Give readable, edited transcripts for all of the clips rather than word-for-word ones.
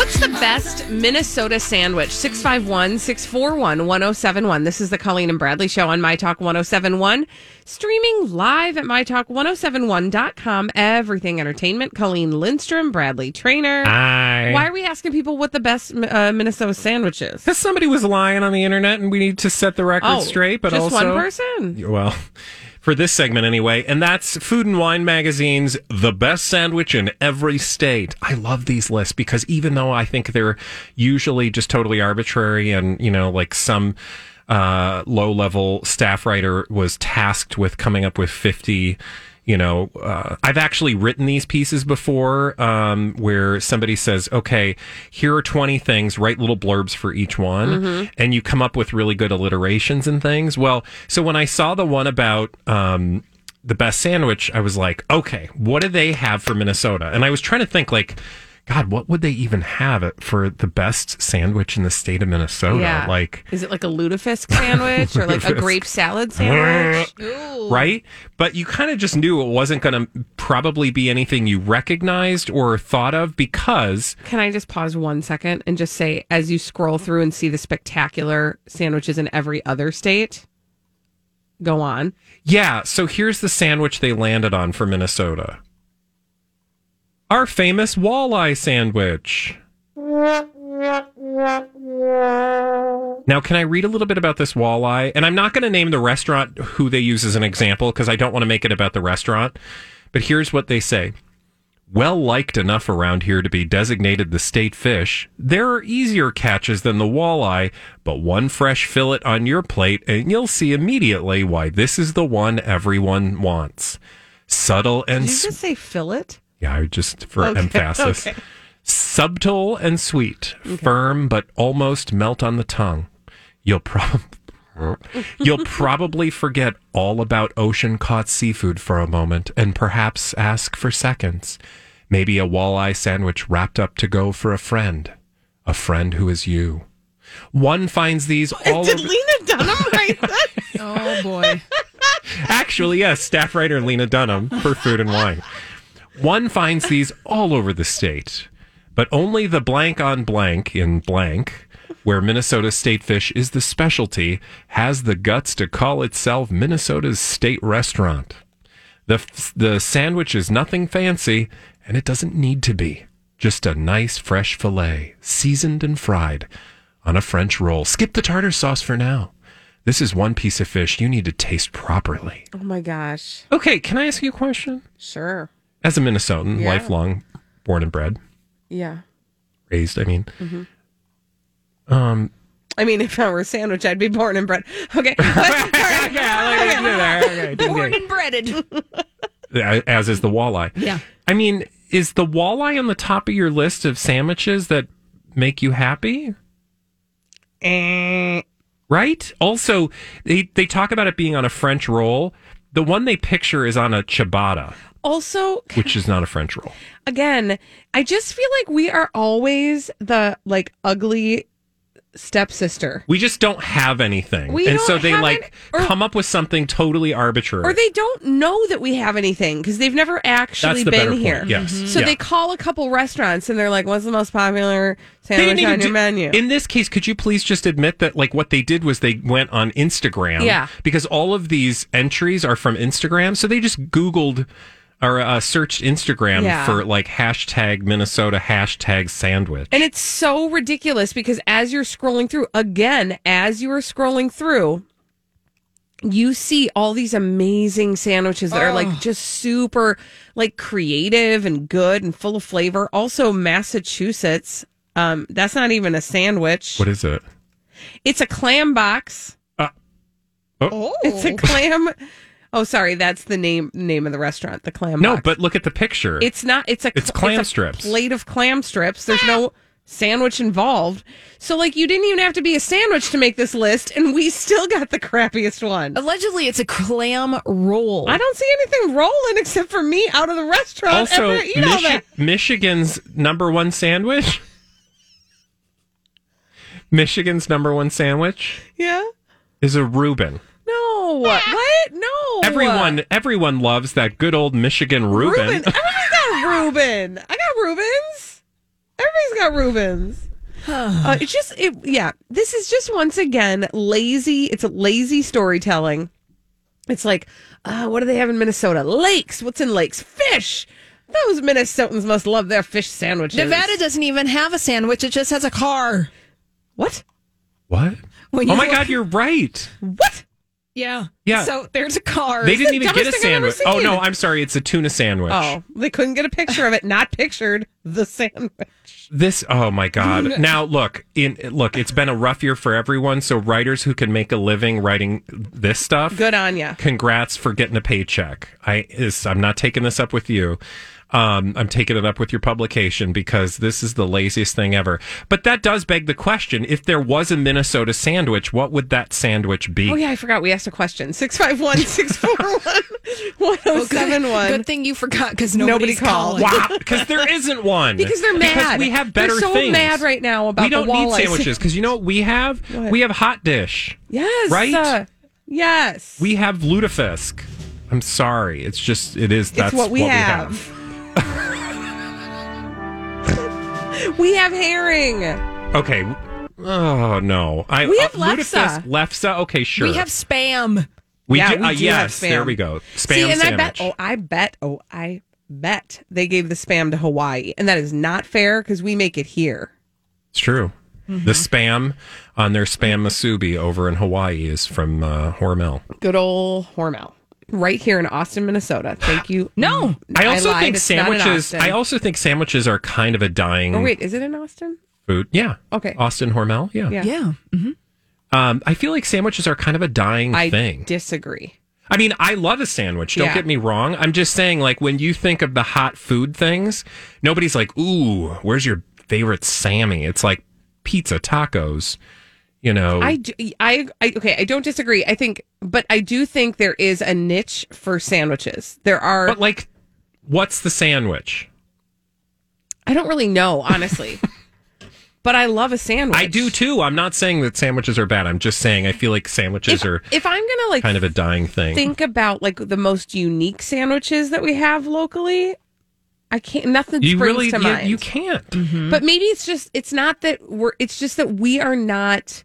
What's the best Minnesota sandwich? 651-641-1071. This is the Colleen and Bradley Show on My Talk 1071. Streaming live at MyTalk1071.com. Everything Entertainment. Colleen Lindstrom, Bradley Trainer. Hi. Why are we asking people what the best Minnesota sandwich is? Because somebody was lying on the internet and we need to set the record straight. But just also, one person? Well, for this segment anyway. And that's Food and Wine Magazine's The Best Sandwich in Every State. I love these lists because even though I think they're usually just totally arbitrary and, you know, like some low-level staff writer was tasked with coming up with 50, you know, I've actually written these pieces before where somebody says, okay, here are 20 things, write little blurbs for each one, and you come up with really good alliterations and things. Well, so when I saw the one about the best sandwich, I was like, okay, what do they have for Minnesota? And I was trying to think, like, God, what would they even have for the best sandwich in the state of Minnesota? Yeah. Like, is it like a lutefisk sandwich or like a grape salad sandwich? Ooh. Right? But you kind of just knew it wasn't going to probably be anything you recognized or thought of because... Can I just pause 1 second and just say, as you scroll through and see the spectacular sandwiches in every other state, go on. Yeah, so here's the sandwich they landed on for Minnesota. Our famous walleye sandwich. Now, can I read a little bit about this walleye? And I'm not going to name the restaurant who they use as an example because I don't want to make it about the restaurant. But here's what they say. Well liked enough around here to be designated the state fish, there are easier catches than the walleye, but one fresh fillet on your plate and you'll see immediately why this is the one everyone wants. Subtle and... Did you just say fillet? Yeah, just for emphasis. Okay. Subtle and sweet, firm but almost melt on the tongue. You'll probably forget all about ocean-caught seafood for a moment and perhaps ask for seconds. Maybe a walleye sandwich wrapped up to go for a friend who is you. One finds these all Did over... Lena Dunham write that? Oh, boy. Actually, yes, staff writer Lena Dunham for Food and Wine. One finds these all over the state, but only the blank on blank in blank, where Minnesota state fish is the specialty, has the guts to call itself Minnesota's state restaurant. The sandwich is nothing fancy, and it doesn't need to be. Just a nice fresh fillet, seasoned and fried on a French roll. Skip the tartar sauce for now. This is one piece of fish you need to taste properly. Oh, my gosh. Okay, can I ask you a question? Sure. As a Minnesotan, Yeah. lifelong, born and bred, Yeah. raised, I mean. I mean, if I were a sandwich, I'd be born and bred. Okay. Born and breaded. As is the walleye. Yeah. I mean, is the walleye on the top of your list of sandwiches that make you happy? Right? Also, they talk about it being on a French roll. The one they picture is on a ciabatta. Also, which is not a French roll. Again, I just feel like we are always the like ugly stepsister. We just don't have anything. We and don't so they have like come up with something totally arbitrary. Or they don't know that we have anything because they've never actually That's the better been here. point, yes. So Yeah. they call a couple restaurants and they're like, what's the most popular sandwich on your menu? In this case, could you please just admit that like what they did was they went on Instagram. Yeah. Because all of these entries are from Instagram. So they just Googled or searched Instagram for like hashtag Minnesota hashtag sandwich. And it's so ridiculous because as you're scrolling through, you see all these amazing sandwiches that are like just super like creative and good and full of flavor. Also, Massachusetts, that's not even a sandwich. What is it? It's a clam box. It's a clam. Oh, sorry, that's the name of the restaurant, the Clam No, Box. but look at the picture. It's not. It's clam a strips. Plate of clam strips. There's no sandwich involved. So, like, you didn't even have to be a sandwich to make this list, and we still got the crappiest one. Allegedly, it's a clam roll. I don't see anything rolling except for me out of the restaurant. Also, ever eat all that. Michigan's number one sandwich. Michigan's number one sandwich Yeah. is a Reuben. No. What? No. Everyone loves that good old Michigan Reuben. Everybody got Reuben. I got Reubens. Everybody's got Reubens. This is just once again lazy. It's a lazy storytelling. It's like, what do they have in Minnesota? Lakes. What's in lakes? Fish. Those Minnesotans must love their fish sandwiches. Nevada doesn't even have a sandwich. It just has a car. What? What? When Oh my God, you're right. What? Yeah. Yeah. So there's a car. They didn't the even get a dumbest thing I've ever sandwich. Oh, seen. no, I'm sorry. It's a tuna sandwich. Oh, they couldn't get a picture of it. Not pictured. The sandwich. Oh my God. Now, look, it's been a rough year for everyone. So writers who can make a living writing this stuff, Good on ya. congrats for getting a paycheck. I'm not taking this up with you. I'm taking it up with your publication because this is the laziest thing ever. But that does beg the question. If there was a Minnesota sandwich, what would that sandwich be? Oh, yeah, I forgot. We asked a question. 651-641-1071. Good thing you forgot because Nobody nobody's called. calling. Wow, because there isn't one. Because they're mad. Because we have better they're so things. mad right now about we don't the need walleye sandwiches because you know what we have? What? We have hot dish. Yes. Right? Yes. We have lutefisk. I'm sorry. It's just, it is. That's it's what we have. We have herring. Okay. Oh, no. We have lefse. lutefisk, lefse. Okay, sure. We have spam. We Yeah, do, we do have yes, spam. there we go. Spam See, and sandwich. I bet they gave the spam to Hawaii. And that is not fair because we make it here. It's true. The spam on their spam masubi over in Hawaii is from Hormel. Good old Hormel. Right here in Austin, Minnesota. Thank you. No. I also lied. think It's not in sandwiches. Austin. I also think sandwiches are kind of a dying Oh, wait. Is it in Austin? food. Yeah. Okay. Austin Hormel. Yeah. Yeah. Yeah. I feel like sandwiches are kind of a dying I thing. disagree. I mean, I love a sandwich. Don't Yeah. get me wrong. I'm just saying, like, when you think of the hot food things, nobody's like, ooh, where's your favorite Sammy? It's like pizza, tacos, you know. Okay, I don't disagree. But I do think there is a niche for sandwiches. There are. But, like, what's the sandwich? I don't really know, honestly. But I love a sandwich. I do, too. I'm not saying that sandwiches are bad. I'm just saying I feel like sandwiches are If I'm going to, like, kind of a dying thing. think about, like, the most unique sandwiches that we have locally, I can't, nothing springs to mind. You can't. But maybe it's just, it's not that it's just that we're not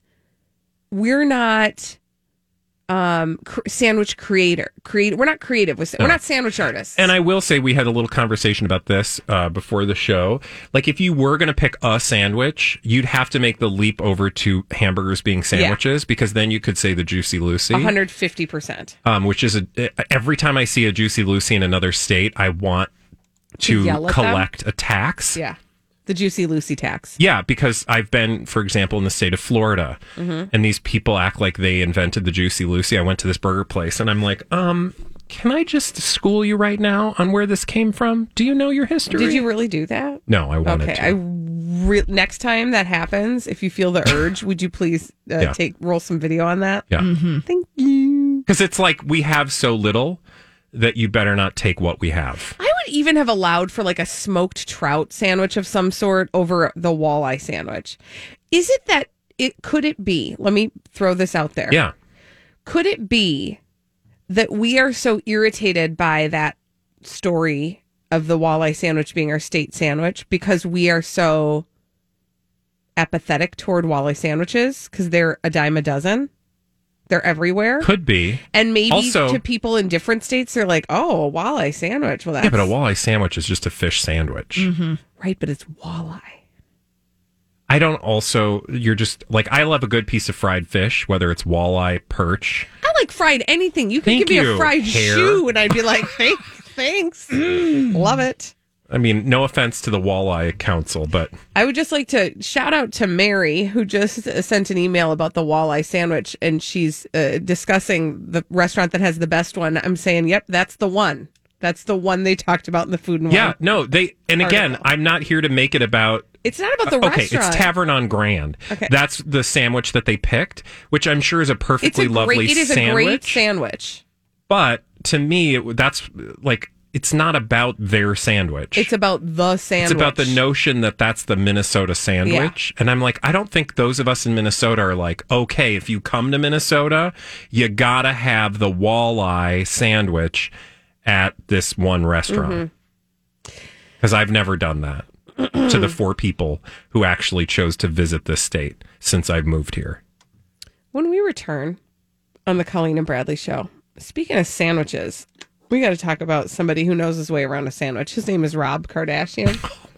sandwich creator. We're not creative. We're not sandwich artists. And I will say we had a little conversation about this before the show. Like, if you were going to pick a sandwich, you'd have to make the leap over to hamburgers being sandwiches because then you could say the Juicy Lucy. 150%. Which is every time I see a Juicy Lucy in another state, I want to yell at collect a tax. Yeah. The Juicy Lucy tax. Yeah, because I've been, for example, in the state of Florida, and these people act like they invented the Juicy Lucy. I went to this burger place, and I'm like, can I just school you right now on where this came from? Do you know your history? Did you really do that? No, I wanted Okay. to. Next time that happens, if you feel the urge, would you please roll some video on that? Yeah. Thank you. Because it's like we have so little that you better not take what we have. I would even have allowed for like a smoked trout sandwich of some sort over the walleye sandwich. Is it that could it be? Let me throw this out there. Yeah. Could it be that we are so irritated by that story of the walleye sandwich being our state sandwich because we are so apathetic toward walleye sandwiches because they're a dime a dozen? They're everywhere. Could be. And maybe Also, to people in different states, they're like, oh, a walleye sandwich. Well, that's yeah, but a walleye sandwich is just a fish sandwich. right, but it's walleye. I don't also, you're just, like, I love a good piece of fried fish, whether it's walleye, perch. I like fried anything. You can Thank give me a you, fried hare. shoe, and I'd be like, thanks. Love it. I mean, no offense to the walleye council, but I would just like to shout out to Mary, who just sent an email about the walleye sandwich, and she's discussing the restaurant that has the best one. I'm saying, yep, that's the one. That's the one they talked about in the Food and yeah, Wine. no, and again, article. I'm not here to make it about. It's not about the Okay, restaurant. it's Tavern on Grand. Okay. That's the sandwich that they picked, which I'm sure is a perfectly lovely It is sandwich. a great sandwich. But to me, that's like, it's not about their sandwich. It's about the sandwich. It's about the notion that that's the Minnesota sandwich. And I'm like, I don't think those of us in Minnesota are like, okay, if you come to Minnesota, you gotta have the walleye sandwich at this one restaurant. Because I've never done that. to the 4 people who actually chose to visit this state since I've moved here. When we return on the Colleen and Bradley show, speaking of sandwiches, we got to talk about somebody who knows his way around a sandwich. His name is Rob Kardashian.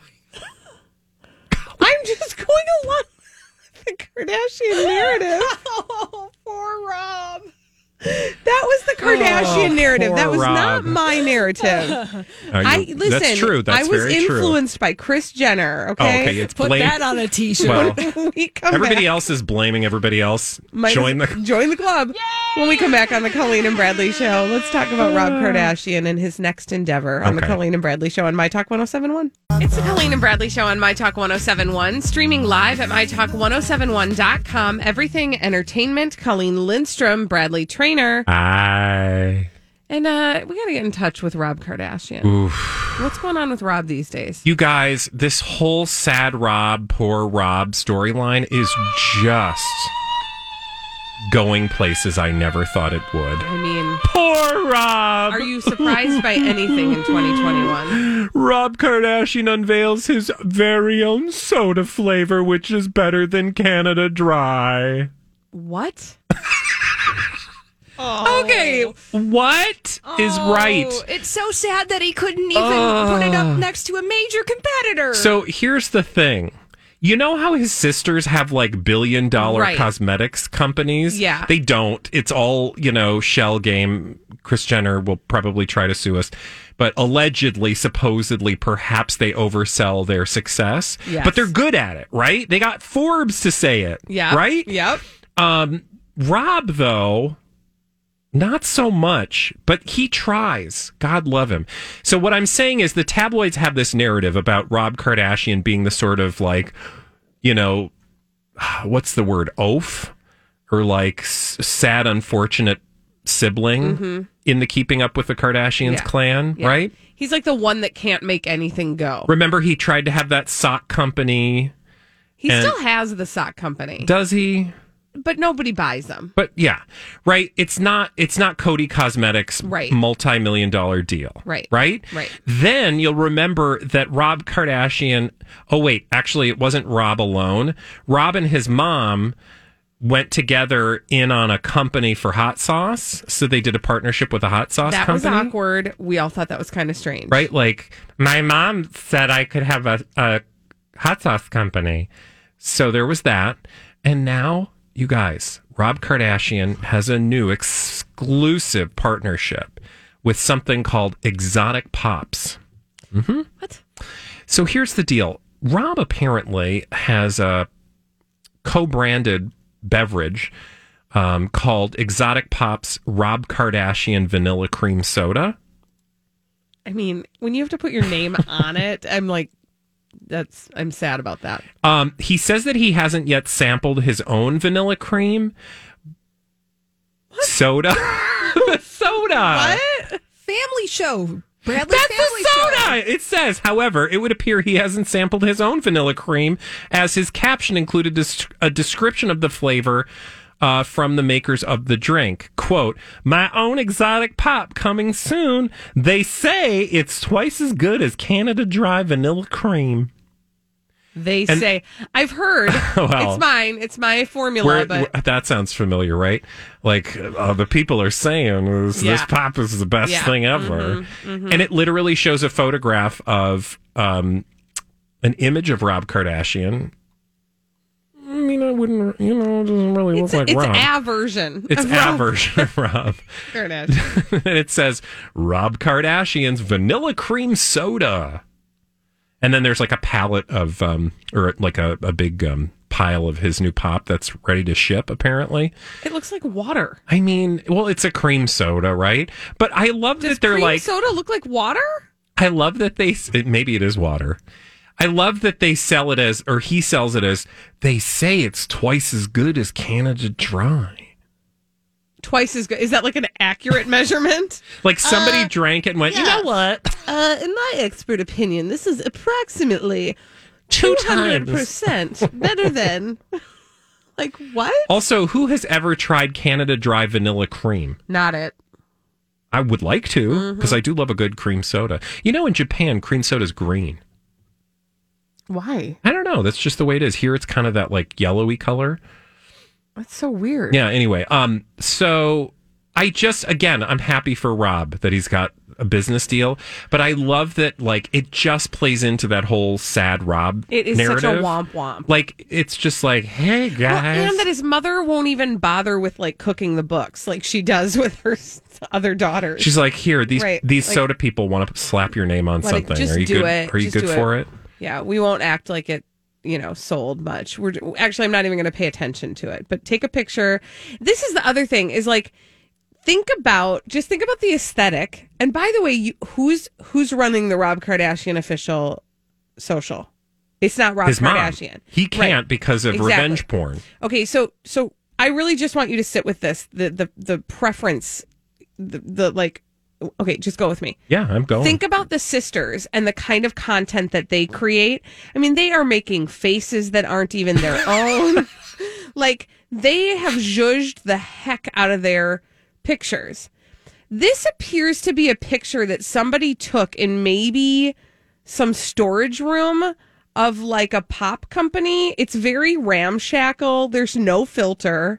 I'm just going along with the Kardashian narrative. Oh, poor Rob. That was the Kardashian narrative. poor That was Rob. not my narrative. Listen, that's true. That's I was very true. influenced by Kris Jenner. Oh, Okay, okay, it's Put blame. that on a t-shirt. Well, When we come everybody back, else is blaming everybody else. join the club. When we come back on the Colleen and Bradley show, let's talk about Rob Kardashian and his next endeavor on the Okay. Colleen and Bradley show on My Talk 1071. It's the Colleen and Bradley show on My Talk 1071, streaming live at MyTalk1071.com. Everything Entertainment. Colleen Lindstrom, Bradley Trainer. I. And we got to get in touch with Rob Kardashian. Oof. What's going on with Rob these days? You guys, this whole sad Rob, poor Rob storyline is just going places I never thought it would. I mean, Poor Rob! are you surprised by anything in 2021? Rob Kardashian unveils his very own soda flavor, which is better than Canada Dry. What? Okay. What is right? It's so sad that he couldn't even put it up next to a major competitor. So here's the thing. You know how his sisters have like billion-dollar Right. cosmetics companies? Yeah. They don't. It's all, shell game. Kris Jenner will probably try to sue us. But allegedly, supposedly, perhaps they oversell their success. Yes. But they're good at it, right? They got Forbes to say it. Yeah. Right? Yep. Rob, though, not so much, but he tries. God love him. So what I'm saying is the tabloids have this narrative about Rob Kardashian being the sort of like, what's the word? Oaf? Or like sad, unfortunate sibling in the Keeping Up with the Kardashians Yeah. clan, Yeah. right? He's like the one that can't make anything go. Remember he tried to have that sock company. He and- still has the sock company, Does he? but nobody buys them. But yeah, right. It's not Cody Cosmetics Right. multi-million-dollar deal. Right. Right. Right. Then you'll remember that Rob Kardashian. Oh wait, actually, it wasn't Rob alone. Rob and his mom went together in on a company for hot sauce. So they did a partnership with a hot sauce That company. was awkward. We all thought that was kind of strange. Right? Like my mom said I could have a hot sauce company. So there was that. And now, you guys, Rob Kardashian has a new exclusive partnership with something called Exotic Pops. What? So here's the deal. Rob apparently has a co-branded beverage called Exotic Pops Rob Kardashian Vanilla Cream Soda. I mean, when you have to put your name on it, I'm like, I'm sad about that. He says that he hasn't yet sampled his own vanilla cream soda. Soda. What? Family show. Bradley's That's family the soda. show. It says, however, it would appear he hasn't sampled his own vanilla cream, as his caption included a description of the flavor from the makers of the drink. Quote, "My own exotic pop coming soon. They say it's twice as good as Canada Dry vanilla cream." They say, I've heard, Well, it's mine. It's my formula, but that sounds familiar, right? Like the people are saying this Yeah. pop is the best Yeah. thing ever, and it literally shows a photograph of an image of Rob Kardashian. I mean, I wouldn't, it doesn't really look like it's Rob. a version. It's of a Rob version of Rob. Kardashian. And it says Rob Kardashian's vanilla cream soda. And then there's like a pallet of, or like a big pile of his new pop that's ready to ship, apparently. It looks like water. I mean, well, it's a cream soda, right? But I love Does that they're cream like, soda look like water? I love that maybe it is water. I love that they sell it as, or he sells it as, they say it's twice as good as Canada Dry. Twice as good. Is that like an accurate measurement? Like somebody drank it and went, you know what? In my expert opinion, this is approximately 200%. 200% better than. Like, what? Also, who has ever tried Canada Dry vanilla cream? Not it. I would like to, because I do love a good cream soda. In Japan, cream soda's green. Why? I don't know. That's just the way it is. Here it's kind of that like yellowy color. That's so weird. Yeah, anyway. So I'm happy for Rob that he's got a business deal, but I love that like it just plays into that whole sad Rob It is narrative. such a womp womp. Like it's just like, hey guys. Well, and that his mother won't even bother with like cooking the books like she does with her other daughters. She's like, here, these Right. soda people want to slap your name on Like, something. just Are you do good? it. Are you Just good do for it? Yeah, we won't act like it, sold much. I'm not even going to pay attention to it. But take a picture. This is the other thing is like, think about the aesthetic. And by the way, who's running the Rob Kardashian official social? It's not Rob His mom. Kardashian. He can't Right. because of Exactly. revenge porn. Okay, so I really just want you to sit with this. The preference, okay, just go with me. Yeah, I'm going. Think about the sisters and the kind of content that they create. I mean, they are making faces that aren't even their own. Like, they have zhuzhed the heck out of their pictures. This appears to be a picture that somebody took in maybe some storage room of like a pop company. It's very ramshackle. There's no filter.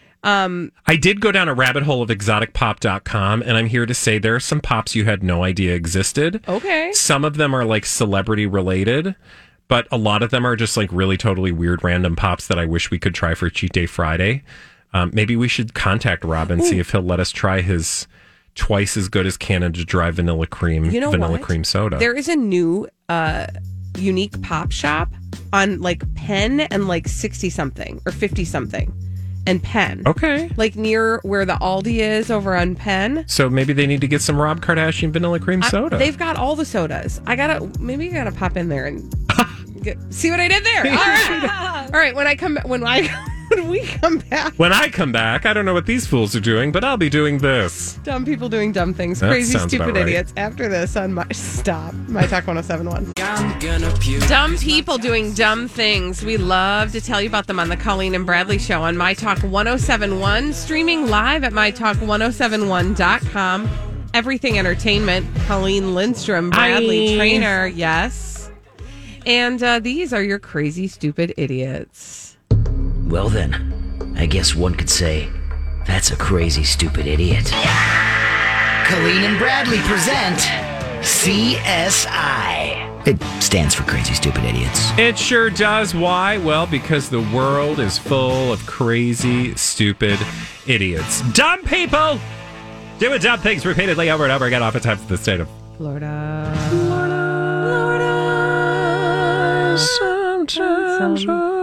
I did go down a rabbit hole of exoticpop.com, and I'm here to say there are some pops you had no idea existed. Okay. Some of them are like celebrity related, but a lot of them are just like really totally weird random pops that I wish we could try for Cheat Day Friday. Maybe we should contact Rob and see if he'll let us try his twice as good as Canada Dry vanilla cream cream soda. There is a new unique pop shop on like Penn and like 60 something or 50 something and Penn. Okay. Like near where the Aldi is over on Penn. So maybe they need to get some Rob Kardashian vanilla cream soda. They've got all the sodas. I gotta pop in there and see what I did there. All right. All right. When we come back. When I come back, I don't know what these fools are doing, but I'll be doing this. Dumb people doing dumb things. That Crazy, sounds stupid about right. idiots. After this on My Talk 1071. Dumb people doing dumb things. We love to tell you about them on the Colleen and Bradley Show on My Talk 1071. Streaming live at MyTalk1071.com. Everything Entertainment. Colleen Lindstrom, Bradley Trainer. Yes. And these are your crazy, stupid idiots. Well then, I guess one could say, that's a crazy, stupid idiot. Colleen and Bradley present CSI. It stands for Crazy Stupid Idiots. It sure does. Why? Well, because the world is full of crazy, stupid idiots. Dumb people doing dumb things repeatedly over and over again, oftentimes in the state of Florida. Sometimes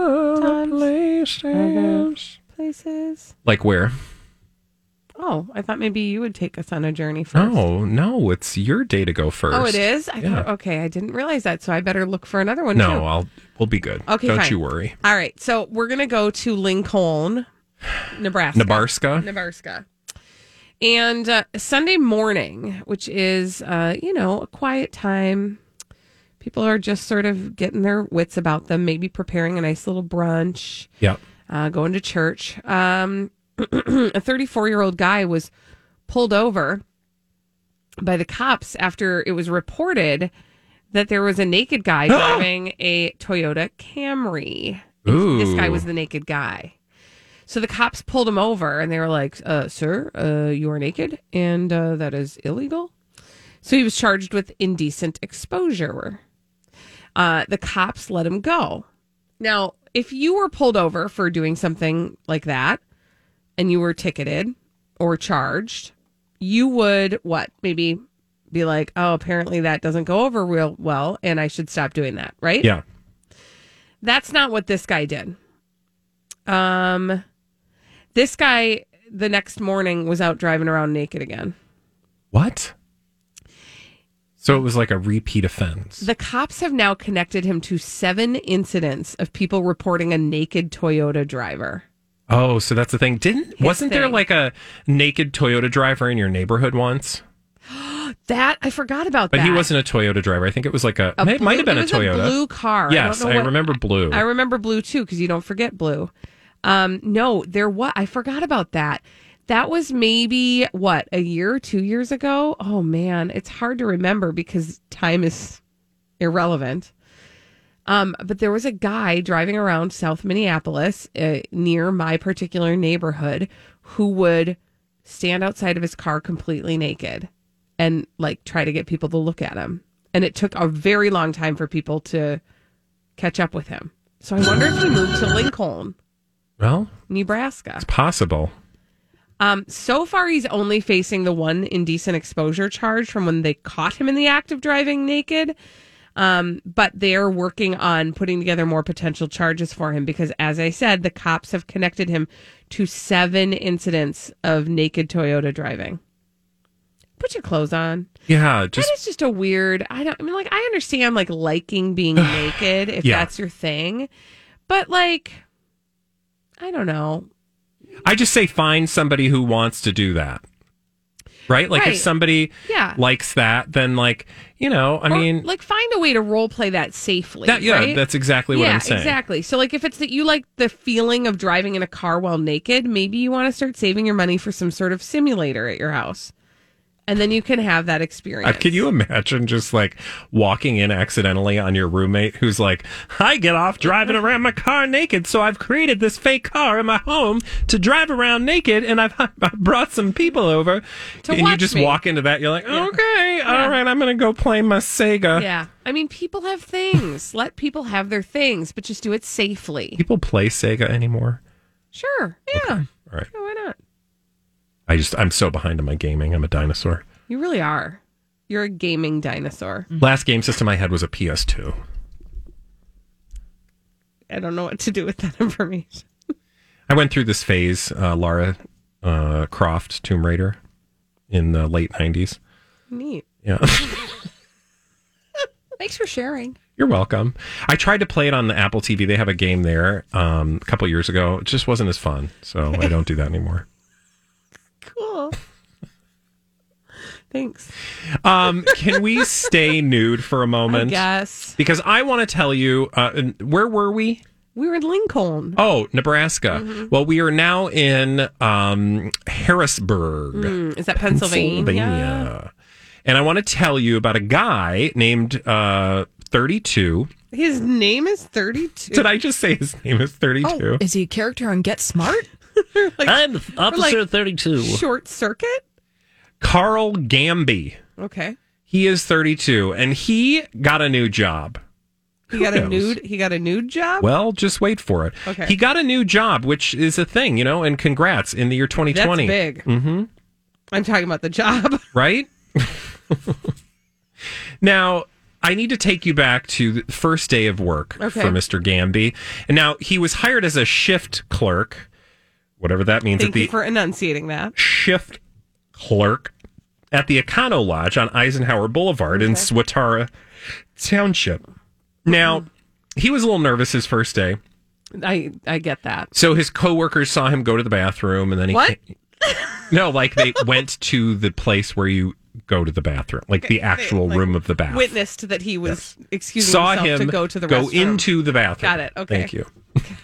Places. Like where? Oh, I thought maybe you would take us on a journey first. Oh, no, it's your day to go first. Oh, it is? Yeah. Okay, I didn't realize that, so I better look for another one, too. No, we'll be good. Okay, Don't fine. you worry. All right, so we're going to go to Lincoln, Nebraska. Nebraska. And Sunday morning, which is, a quiet time. People are just sort of getting their wits about them, maybe preparing a nice little brunch. Yep. Going to church. A 34-year-old guy was pulled over by the cops after it was reported that there was a naked guy driving a Toyota Camry. Ooh. This guy was the naked guy. So the cops pulled him over and they were like, sir, you are naked and that is illegal. So he was charged with indecent exposure. The cops let him go. Now, if you were pulled over for doing something like that and you were ticketed or charged, you would, maybe be like, oh, apparently that doesn't go over real well and I should stop doing that, right? Yeah. That's not what this guy did. This guy, the next morning, was out driving around naked again. What? So it was like a repeat offense. The cops have now connected him to 7 incidents of people reporting a naked Toyota driver. Oh, so that's the thing. Wasn't there thing. like a naked Toyota driver in your neighborhood once? That, I forgot about But that. he wasn't a Toyota driver. I think it was like it might have been it a was Toyota. A blue car. Yes, I remember blue. I remember blue too, because you don't forget blue. No, I forgot about that. That was maybe, a year, 2 years ago? Oh, man, it's hard to remember because time is irrelevant. But there was a guy driving around South Minneapolis near my particular neighborhood who would stand outside of his car completely naked and like try to get people to look at him. And it took a very long time for people to catch up with him. So I wonder if he moved to Lincoln, Well, Nebraska. it's possible. So far, he's only facing the one indecent exposure charge from when they caught him in the act of driving naked. But they're working on putting together more potential charges for him because, as I said, the cops have connected him to 7 incidents of naked Toyota driving. Put your clothes on. Yeah, That is just a weird. I understand like liking being naked if Yeah. that's your thing, but like, I don't know. I just say find somebody who wants to do that. Right? Like Right. if somebody Yeah. likes that, then like, I mean, like find a way to role play that safely. that, yeah, right? that's exactly what I'm saying. Exactly. So like if it's that you like the feeling of driving in a car while naked, maybe you want to start saving your money for some sort of simulator at your house. And then you can have that experience. Can you imagine just like walking in accidentally on your roommate who's like, I get off driving around my car naked, so I've created this fake car in my home to drive around naked, and I brought some people over. And you watch just me. walk into that, you're like, okay, all right, I'm going to go play my Sega. Yeah. I mean, people have things. Let people have their things, but just do it safely. People play Sega anymore? Sure. Yeah. All right. Yeah, why not? I'm so behind on my gaming. I'm a dinosaur. You really are. You're a gaming dinosaur. Last game system I had was a PS2. I don't know what to do with that information. I went through this phase, Lara Croft Tomb Raider in the late 90s. Neat. Yeah. Thanks for sharing. You're welcome. I tried to play it on the Apple TV. They have a game there a couple years ago. It just wasn't as fun, so I don't do that anymore. Cool. Thanks. Can we stay nude for a moment? Yes. Because I want to tell you, where were we? We were in Lincoln. Oh, Nebraska. Mm-hmm. Well, we are now in Harrisburg, Is that Pennsylvania? And I want to tell you about a guy named 32. His name is 32. Did I just say his name is 32? Oh, is he a character on Get Smart? I'm Officer like 32. Short Circuit? Carl Gamby. Okay. He is 32, and he got a new job. He got Who knows? He got a nude job? Well, just wait for it. Okay. He got a new job, which is a thing, and congrats in the year 2020. That's big. Mm-hmm. I'm talking about the job. Right? Now, I need to take you back to the first day of work for Mr. Gamby. And now, he was hired as a shift clerk, whatever that means. Thank you for enunciating that. Shift clerk at the Econo Lodge on Eisenhower Boulevard in Swatara Township. Now, he was a little nervous his first day. I get that. So his coworkers saw him go to the bathroom, and then he What? No, like they went to the place where you go to the bathroom, like the actual like, room of the bath. Witnessed that he was excusing Saw himself him to go to the restroom. into the bathroom. Got it. Okay. Thank you.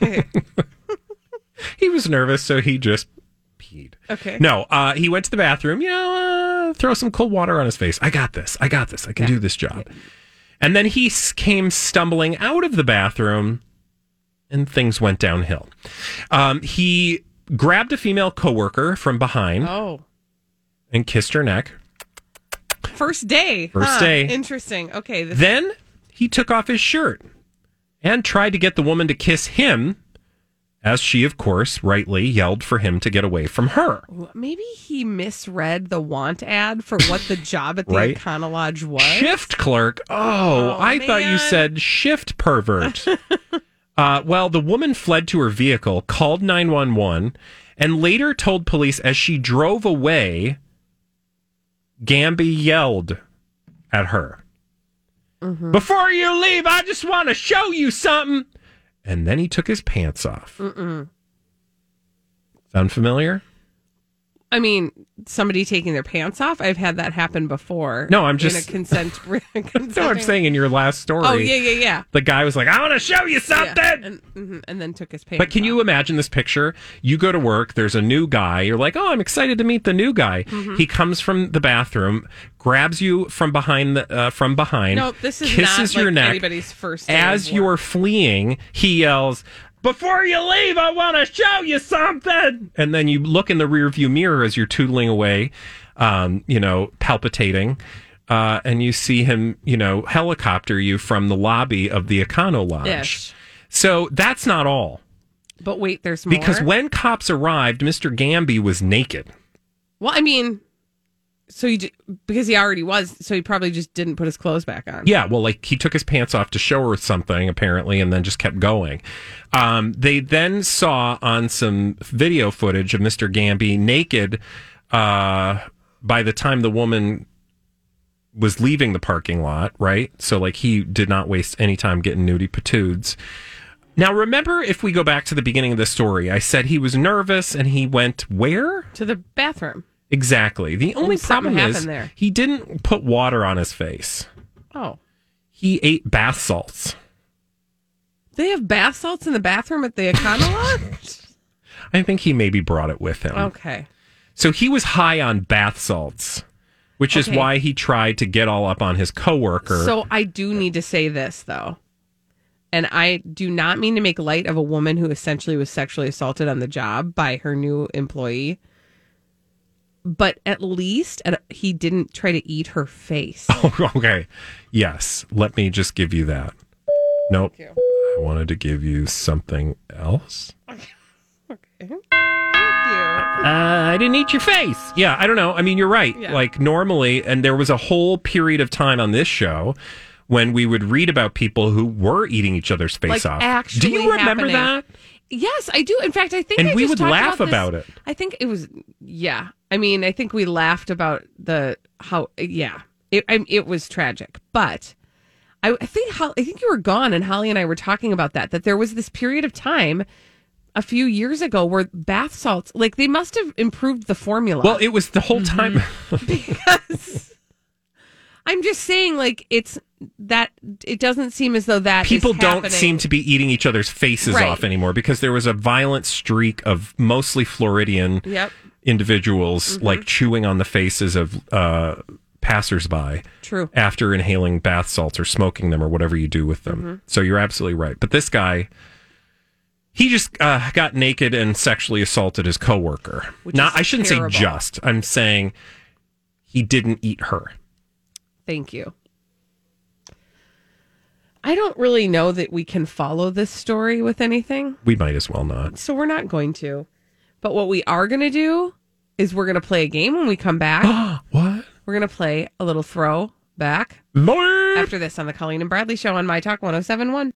He was nervous, so he just peed. Okay. No, he went to the bathroom, throw some cold water on his face. I got this. I can do this job. And then he came stumbling out of the bathroom, and things went downhill. He grabbed a female coworker from behind and kissed her neck. First day. First day. Interesting. Okay. Then he took off his shirt and tried to get the woman to kiss him, as she, of course, rightly yelled for him to get away from her. Maybe he misread the want ad for what the job at the Right. Econo Lodge was. Shift clerk. Oh, I thought you man. said shift pervert. Well, the woman fled to her vehicle, called 911, and later told police as she drove away, Gamby yelled at her. Before you leave, I just want to show you something. And then he took his pants off. Sound familiar? I mean, somebody taking their pants off. I've had that happen before. No, I'm just in a consent. No, I'm saying in your last story. Oh yeah. The guy was like, "I want to show you something," and then took his pants. But can you imagine this picture? You go to work. There's a new guy. You're like, "Oh, I'm excited to meet the new guy." Mm-hmm. He comes from the bathroom, grabs you from behind. No, this is kisses not your neck. anybody's first day As of work. you're fleeing, he yells, "Before you leave, I want to show you something." And then you look in the rearview mirror as you're tootling away, palpitating, and you see him, helicopter you from the lobby of the Econo Lodge. Yes. So that's not all. But wait, there's more. Because when cops arrived, Mr. Gamby was naked. Well, I mean, because he already was, so he probably just didn't put his clothes back on. Yeah, well, like he took his pants off to show her something, apparently, and then just kept going. They then saw on some video footage of Mr. Gamby naked by the time the woman was leaving the parking lot, right? So, like, he did not waste any time getting nudie patoods. Now, remember, if we go back to the beginning of the story, I said he was nervous and he went where? To the bathroom. Exactly. The only problem is there. he didn't put water on his face. Oh. He ate bath salts. They have bath salts in the bathroom at the Econo Lodge? I think he maybe brought it with him. Okay. So he was high on bath salts, which is why he tried to get all up on his coworker. So I do need to say this, though. And I do not mean to make light of a woman who essentially was sexually assaulted on the job by her new employee. But at least he didn't try to eat her face. Oh, okay. Yes. Let me just give you that. Nope. I wanted to give you something else. Okay. I didn't eat your face. Yeah, I don't know. I mean, you're right. Yeah. Like normally, and there was a whole period of time on this show when we would read about people who were eating each other's face off. Actually, do you remember happening. that? Yes, I do. In fact, I think And I we just would talked laugh this. about it. I think it was, yeah. I mean, I think we laughed about it was tragic. But I think you were gone, and Holly and I were talking about that there was this period of time a few years ago where bath salts, like, they must have improved the formula. Well, it was the whole time. Because I'm just saying, like, it's that it doesn't seem as though that People is don't happening. seem to be eating each other's faces Right. off anymore because there was a violent streak of mostly Floridian individuals like chewing on the faces of passersby. True. After inhaling bath salts or smoking them or whatever you do with them. So you're absolutely right. But this guy, he just got naked and sexually assaulted his coworker. Now, I shouldn't terrible. say just. I'm saying he didn't eat her. Thank you. I don't really know that we can follow this story with anything, We might as well not. so we're not going to. But what we are going to do is we're going to play a game when we come back. What? We're going to play a little throwback Lord! after this on the Colleen and Bradley Show on My Talk 107.1.